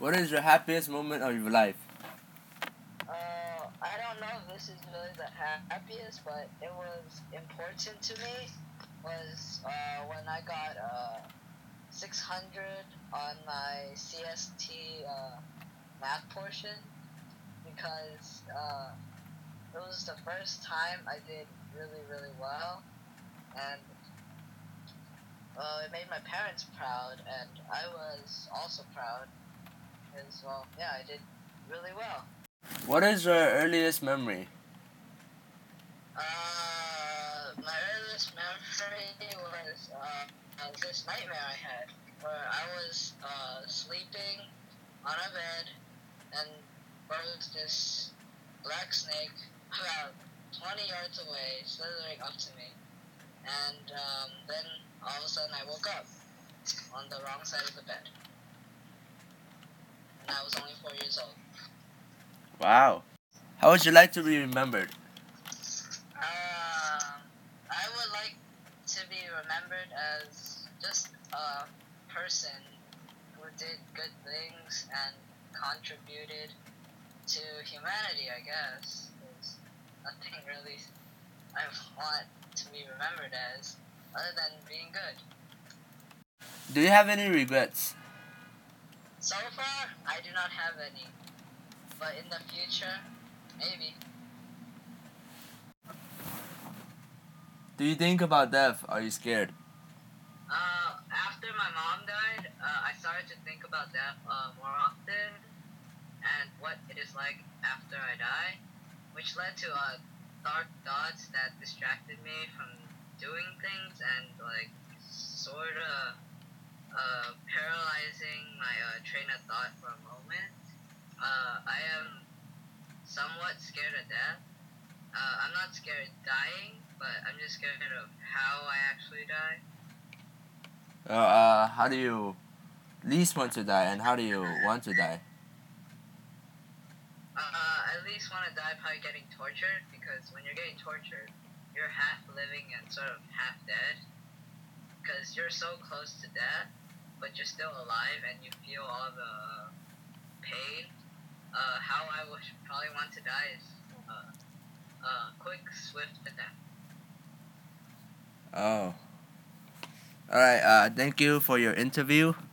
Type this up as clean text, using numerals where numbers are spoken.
What is your happiest moment of your life? I don't know if this is really the happiest, but it was important to me. Was when I got 600 on my CST math portion because it was the first time I did really well, and it made my parents proud, and I was also proud as well. Yeah, I did really well. What is your earliest memory? My earliest memory was this nightmare I had where I was sleeping on a bed and there was this black snake about 20 yards away slithering up to me. And then all of a sudden I woke up on the wrong side of the bed. And I was only 4 years old. Wow. How would you like to be remembered? I would like to be remembered as just a person who did good things and contributed to humanity, I guess. There's nothing really I want to be remembered as other than being good. Do you have any regrets? So far, I do not have any. But in the future, maybe. Do you think about death? Are you scared? After my mom died, I started to think about death more often and what it is like after I die, which led to dark thoughts that distracted me from doing things and sort of paralyzing my train of thought for a moment. I am somewhat scared of death. I'm not scared of dying, but I'm just scared of how I actually die. How do you least want to die, and how do you want to die? I at least want to die by getting tortured, because when you're getting tortured, you're half living and sort of half dead, because you're so close to death, but you're still alive and you feel all the pain. How I would probably want to die is quick, swift death. Oh. Alright, thank you for your interview.